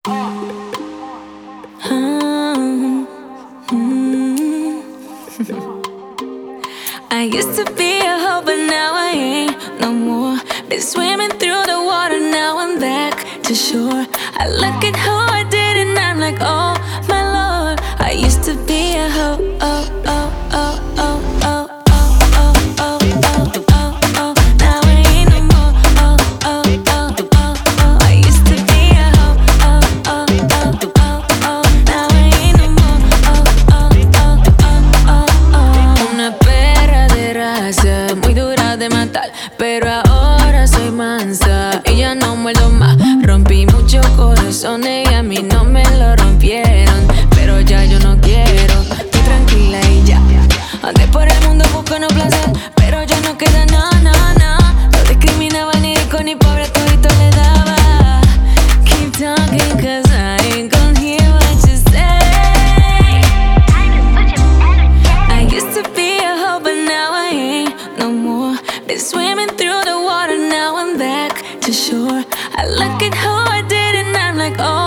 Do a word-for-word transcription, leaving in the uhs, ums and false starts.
Um, mm. I used to be a hoe, but now I ain't no more. Been swimming through the water, now I'm back to shore. I look at who I did and I'm like, oh my lord. I used to be a hoe, oh, oh, oh, oh, oh, oh, oh, oh, oh, oh, oh. Now I ain't no more, oh, oh, oh, oh, oh. I used to be a hoe, oh, oh, oh, oh, oh. Now I ain't no more, oh, oh, oh, oh, oh, oh. Una perra de raza, muy dura de matar, pero ahora soy mansa y ya no muerdo más. Rompí muchos corazones y a mí no me lo rompieron, pero ya yo no quiero. Estoy tranquila y ya. Andé por el mundo buscando placer, pero ya no queda nada, nada, nada. No discriminaba ni rico ni pobre, todito le daba. Keep talking cause I ain't gon' hear what you say. I used to be a hoe, but now I ain't no more. Been swimming through the water, now I'm back to shore. I look at who I did and I'm like, oh